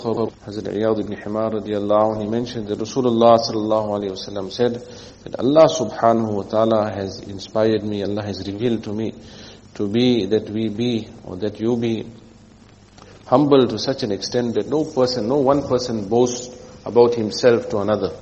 Hazrat Iyad ibn Himar radiallahu anhu, he mentioned that Rasulullah sallallahu alayhi wasallam said that Allah subhanahu wa ta'ala has inspired me, Allah has revealed to me to be, that we be, or that you be humble to such an extent that no one person boasts about himself to another.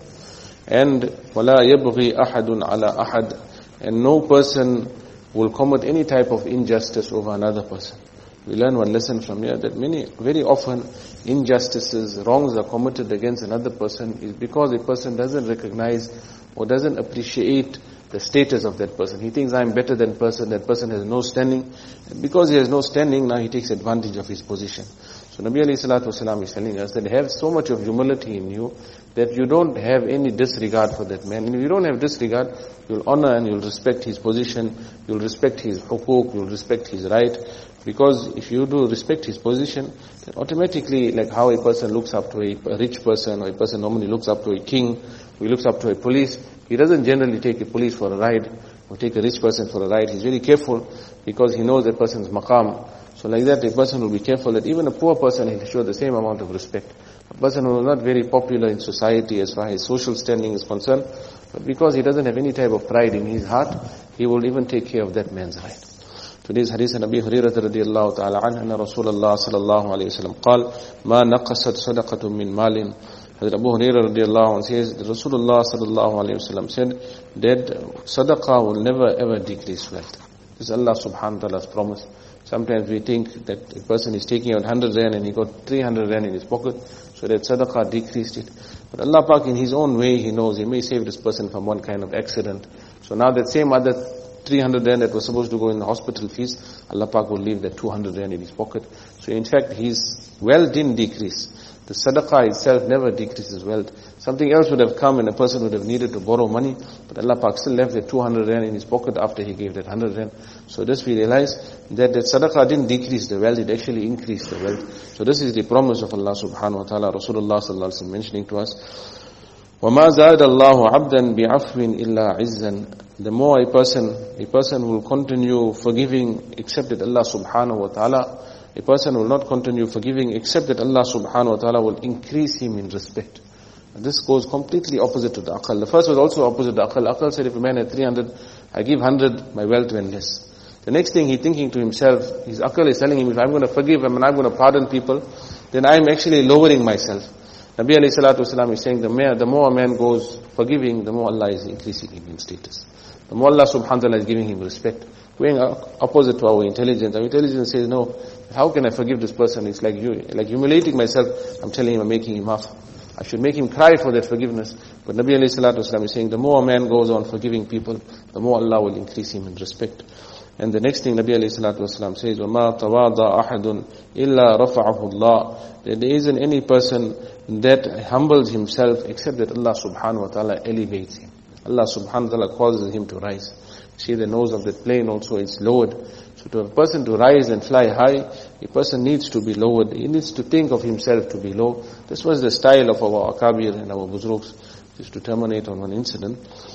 And وَلَا يَبْغِي أَحَدٌ عَلَى أَحَدٍ, and no person will commit any type of injustice over another person. We learn one lesson from here, that very often injustices, wrongs are committed against another person is because a person doesn't recognize or doesn't appreciate the status of that person. He thinks, I'm better than person, that person has no standing. And because he has no standing, now he takes advantage of his position. So Nabi alayhi salatu wasalam is telling us that have so much of humility in you that you don't have any disregard for that man. And if you don't have disregard, you'll honor and you'll respect his position, you'll respect his hukuk, you'll respect his right. Because if you do respect his position, then automatically, like how a person looks up to a rich person, or a person normally looks up to a king, or he looks up to a police, he doesn't generally take a police for a ride, or take a rich person for a ride. He's very careful because he knows that person's maqam. So like that, a person will be careful that even a poor person, he'll show the same amount of respect. A person who is not very popular in society as far as social standing is concerned, but because he doesn't have any type of pride in his heart, he will even take care of that man's right. Today's hadith of Abi Hurairah radiyallahu ta'ala anhu, anna Rasulullah sallallahu alayhi wa sallam qal, ma naqasat sadaqatun min malin. Hazrat Abu Hurairah radiyallahu anhu says that Rasulullah sallallahu alayhi wa sallam said that sadaqah will never ever decrease wealth. This is Allah subhanahu wa ta'ala's promise. Sometimes we think that a person is taking out 100 rand and he got 300 rand in his pocket, so that sadaqah decreased it. But Allah Pak in His own way, He knows, He may save this person from one kind of accident. So now that same other 300 rand that was supposed to go in the hospital fees, Allah Pak will leave that 200 rand in his pocket. So in fact, his wealth didn't decrease. The sadaqah itself never decreases wealth. Something else would have come and a person would have needed to borrow money, but Allah Pak still left that 200 rand in his pocket after he gave that 100 rand. So this we realize that sadaqah didn't decrease the wealth, it actually increased the wealth. So this is the promise of Allah subhanahu wa ta'ala, Rasulullah sallallahu alaihi wasallam mentioning to us. وَمَا زَادَ اللَّهُ عَبْدًا بِعَفْوٍ إِلَّا عِزًّا. The more a person will continue forgiving except that Allah subhanahu wa ta'ala, a person will not continue forgiving except that Allah subhanahu wa ta'ala will increase him in respect. And this goes completely opposite to the aql. The first was also opposite to aql. Aql said if a man had 300, I give 100, my wealth went less. The next thing he's thinking to himself, his aql is telling him, if I'm going to forgive him and I'm going to pardon people, then I'm actually lowering myself. Nabi alayhi salatu wasalam is saying the more a man goes forgiving, the more Allah is increasing him in status. The more Allah subhanahu wa ta'ala is giving him respect. Going opposite to our intelligence. Our intelligence says, no, how can I forgive this person? It's like humiliating myself. I'm telling him, I'm making him laugh. I should make him cry for that forgiveness. But Nabi alayhi salatu wasalam is saying, the more a man goes on forgiving people, the more Allah will increase him in respect. And the next thing Nabi alayhi salatu wasalam says, وَمَا تَوَاضَى أَحَدٌ إِلَّا رَفَعَهُ اللَّهُ. That there isn't any person that humbles himself except that Allah subhanahu wa ta'ala elevates him. Allah subhanahu wa ta'ala causes him to rise. See the nose of that plane also, it's lowered. So to a person to rise and fly high, a person needs to be lowered. He needs to think of himself to be low. This was the style of our akabir and our buzruks. Just to terminate on one incident.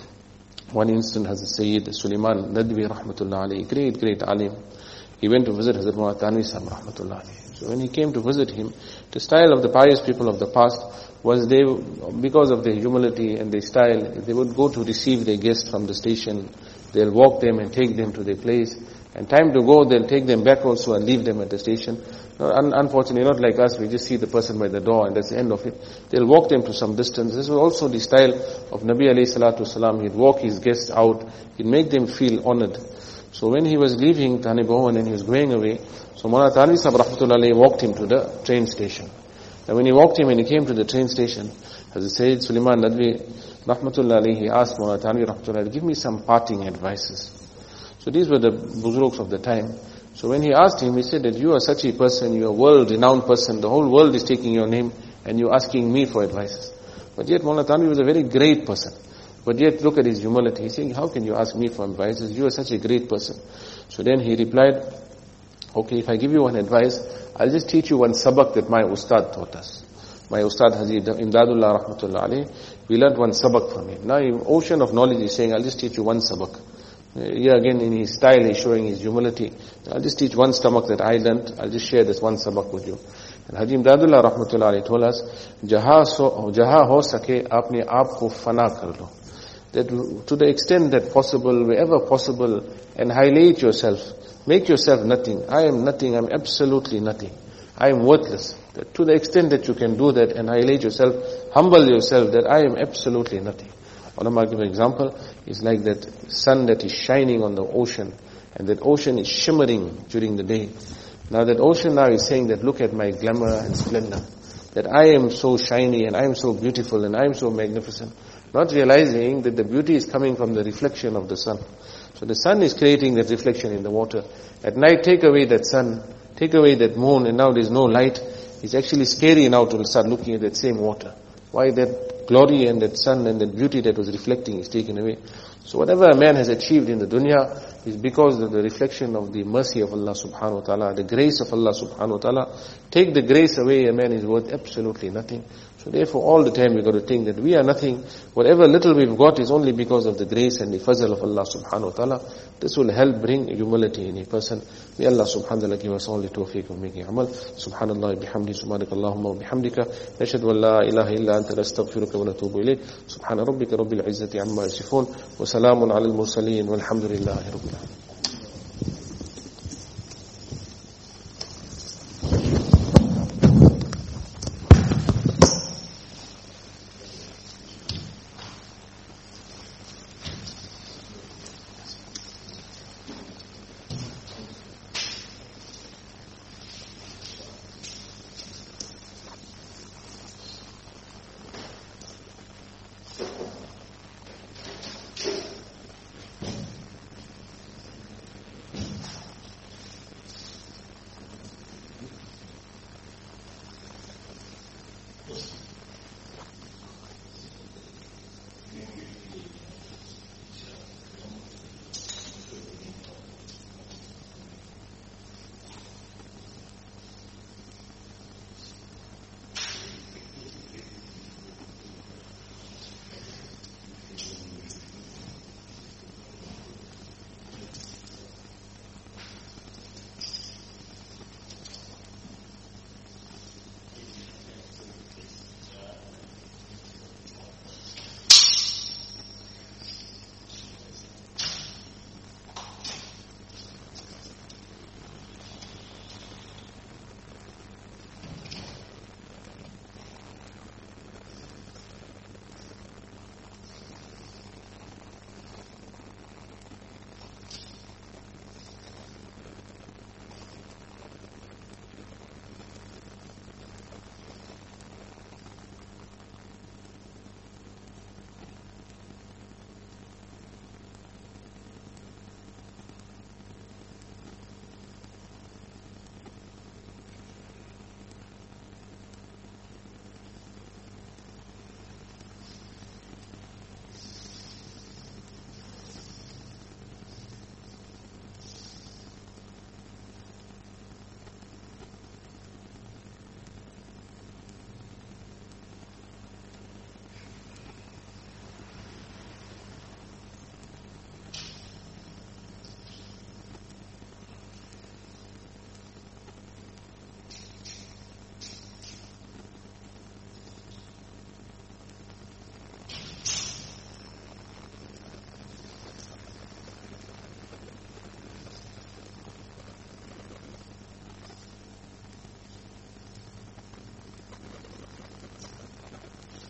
One instant Hazrat Sayyid Sulaiman Nadwi rahmatullah alayhi, great alim. He went to visit Hazrat Muhammad Thanvi Sahib rahmatullah alayhi. So when he came to visit him, the style of the pious people of the past was because of their humility and their style, they would go to receive their guests from the station. They'll walk them and take them to their place. And time to go, they'll take them back also and leave them at the station. Unfortunately, not like us, we just see the person by the door and that's the end of it. They'll walk them to some distance. This was also the style of Nabi alayhi salatu wasalam. He'd walk his guests out. He'd make them feel honored. So when he was leaving Thani Bhawan and he was going away, so Mawlana Thanvi Sahib rahmatullah alayhi walked him to the train station. And when he walked him and he came to the train station, as Sayyid Sulaiman Nadwi rahmatullah alayhi, he asked Mawlana Thanvi rahmatullah, give me some parting advices. So these were the buzruks of the time. So when he asked him, he said that you are such a person, you are a world-renowned person, the whole world is taking your name and you're asking me for advices. But yet Mawlana Thanvi was a very great person. But yet look at his humility. He's saying, how can you ask me for advices? You are such a great person. So then he replied, okay, if I give you one advice, I'll just teach you one sabak that my ustad taught us. My ustad Haji Imdadullah rahmatullah alayhi, we learned one sabak from him. Now in ocean of knowledge he's saying, I'll just teach you one sabak. Here again in his style he's showing his humility. I'll just teach one sabak that I learned. I'll just share this one sabak with you. And Haji Imdadullah Rahmatullah Alayhi told us, Jaha ho sake aapne aap ko fana kar lo. That to the extent that possible, wherever possible, annihilate yourself. Make yourself nothing. I am nothing, I am absolutely nothing. I am worthless. That to the extent that you can do that, annihilate yourself, humble yourself, that I am absolutely nothing. Ulama give an example, is like that sun that is shining on the ocean, and that ocean is shimmering during the day. Now that ocean now is saying that look at my glamour and splendor, that I am so shiny and I am so beautiful and I am so magnificent, not realizing that the beauty is coming from the reflection of the sun. So the sun is creating that reflection in the water. At night, take away that sun, take away that moon, and now there is no light. It's actually scary now to start looking at that same water. Why? That glory and that sun and that beauty that was reflecting is taken away. So whatever a man has achieved in the dunya is because of the reflection of the mercy of Allah subhanahu wa ta'ala, the grace of Allah subhanahu wa ta'ala. Take the grace away, a man is worth absolutely nothing. So therefore all the time we've got to think that we are nothing. Whatever little we've got is only because of the grace and the fazl of Allah subhanahu wa ta'ala. This will help bring humility in a person. May Allah subhanahu wa ta'ala give us all the tawfiq of making amal. Subhanallah bihamdi, subhanakallahumma wa bihamdika. Nashhadu an la ilaha illa anta nastaghfiruka wa natubu ilayk. Subhana rabbika rabbil izzati amma yasifun. Wa salamun ala al-mursaleen walhamdulillahi rabbil alamin.